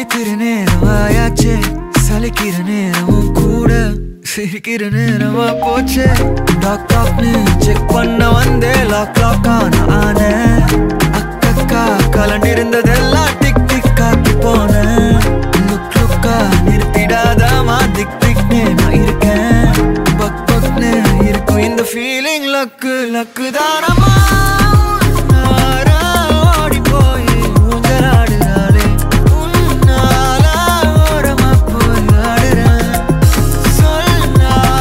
இனிக்கிற நேரம் ஆயாச்சே, சலிக்கிற நேரம் கூட சிரிக்கிற நேரமா போச்சே. டாக் டாக்னு செக் பண்ண வந்தே லாக் லாக் ஆன அக்கக்கா கலண்டிருந்ததெல்லாம் டிக் டிக் ஆக்கி போனேன். லுக் லுக்கா நிறுத்திடாதாமா திக் திக்னே நான் இருக்கேன். பக் பக்னு இருக்கும் இந்த ஃபீலிங் லக்கு லக்கு தான்.